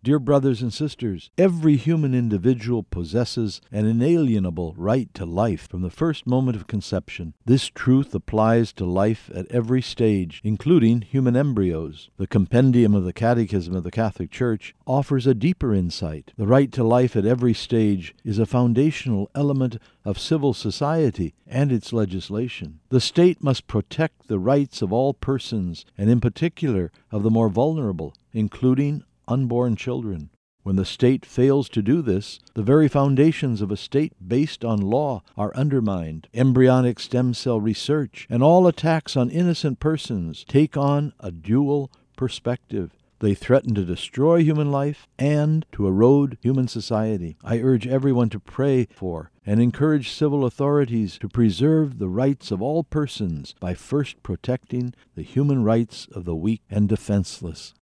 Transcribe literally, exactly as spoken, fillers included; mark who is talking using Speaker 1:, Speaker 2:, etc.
Speaker 1: Dear brothers and sisters, every human individual possesses an inalienable right to life from the first moment of conception. This truth applies to life at every stage, including human embryos. The compendium of the Catechism of the Catholic Church offers a deeper insight. The right to life at every stage is a foundational element of civil society and its legislation. The state must protect the rights of all persons, and in particular of the more vulnerable, including unborn children. When the state fails to do this, the very foundations of a state based on law are undermined. Embryonic stem cell research and all attacks on innocent persons take on a dual perspective. They threaten to destroy human life and to erode human society. I urge everyone to pray for and encourage civil authorities to preserve the rights of all persons by first protecting the human rights of the weak and defenseless.